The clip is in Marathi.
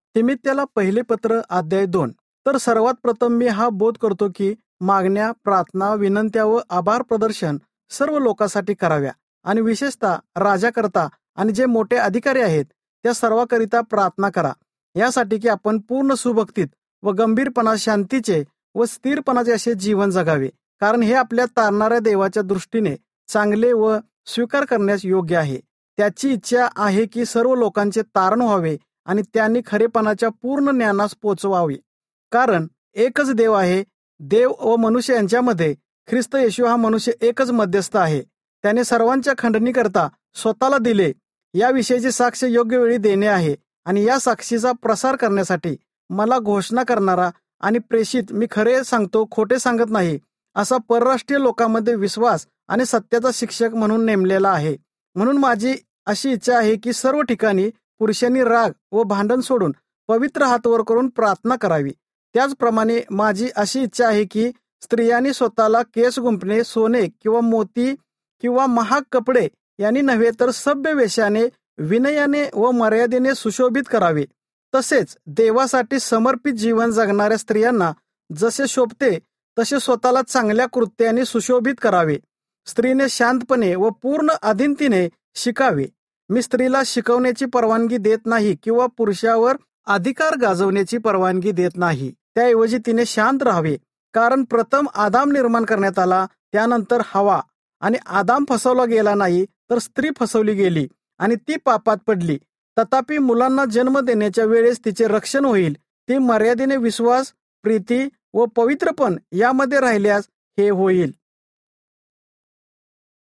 तिमित्याला पहिले पत्र अध्याय 2. तर सर्वात प्रथम मी हा बोध करतो की मागण्या, प्रार्थना, विनंत्या व आभार प्रदर्शन सर्व लोकांसाठी कराव्या आणि विशेषतः राजाकरता आणि जे मोठे अधिकारी आहेत त्या सर्वांकरिता प्रार्थना करा, यासाठी की आपण पूर्ण सुभक्तीत व गंभीरपणा, शांतीचे व स्थिरपणाचे असे जीवन जगावे, कारण हे आपल्या तारणाऱ्या देवाच्या दृष्टीने चांगले व स्वीकार करण्यास योग्य आहे. त्याची इच्छा आहे की सर्व लोकांचे तारण व्हावे आणि त्यांनी खरेपणाच्या पूर्ण ज्ञानास पोचवावे. कारण एकच देव आहे, देव व मनुष्य यांच्यामध्ये ख्रिस्त येशू हा मनुष्य एकच मध्यस्थ आहे. त्याने सर्वांच्या खंडणीकरता स्वतःला दिले, याविषयीची साक्ष योग्य वेळी देणे आहे. आणि या साक्षीचा प्रसार करण्यासाठी मला घोषणा करणारा आणि प्रेषित, मी खरे सांगतो खोटे सांगत नाही, असा परराष्ट्रीय लोकांमध्ये विश्वास आणि सत्याचा शिक्षक म्हणून नेमलेला आहे. म्हणून माझी अशी इच्छा आहे की सर्व ठिकाणी पुरुषांनी राग व भांडण सोडून पवित्र हात वर करून प्रार्थना करावी. त्याचप्रमाणे माझी अशी इच्छा आहे की स्त्रियांनी स्वतःला केस गुंफणे, सोने किंवा मोती किंवा महाग कपडे यांनी नव्हे, तर सभ्य वेशाने, विनयाने व मर्यादेने सुशोभित करावे. तसेच देवासाठी समर्पित जीवन जगणाऱ्या स्त्रियांना जसे शोभते तसे स्वतःला चांगल्या कृत्याने सुशोभित करावे. स्त्रीने शांतपणे व पूर्ण अधीनतेने शिकावे. मी स्त्रीला शिकवण्याची परवानगी देत नाही किंवा पुरुषावर अधिकार गाजवण्याची परवानगी देत नाही. त्याऐवजी तिने शांत राहावे. कारण प्रथम आदाम निर्माण करण्यात आला, त्यानंतर हवा. आणि आदाम फसवला गेला नाही, तर स्त्री फसवली गेली आणि ती पापात पडली. तथापि मुलांना जन्म देण्याच्या वेळेस तिचे रक्षण होईल. ती मर्यादेने विश्वास, प्रीती व पवित्रपण यामध्ये राहिल्यास हे होईल.